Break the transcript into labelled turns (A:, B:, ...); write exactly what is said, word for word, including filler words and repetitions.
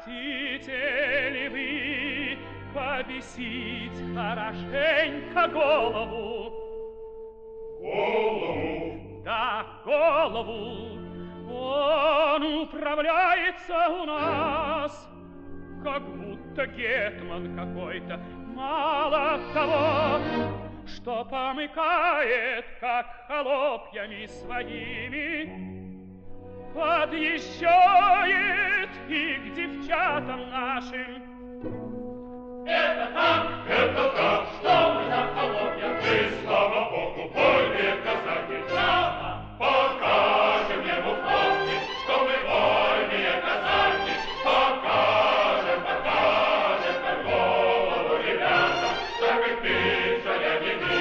A: хотите ли вы побесить хорошенько голову?
B: Голову?
A: Да, голову. Он управляется у нас, как будто гетман какой-то. Мало того, что помыкает, как холопьями своими, подъезжает и к девчатам нашим.
B: Это так, это так, что мы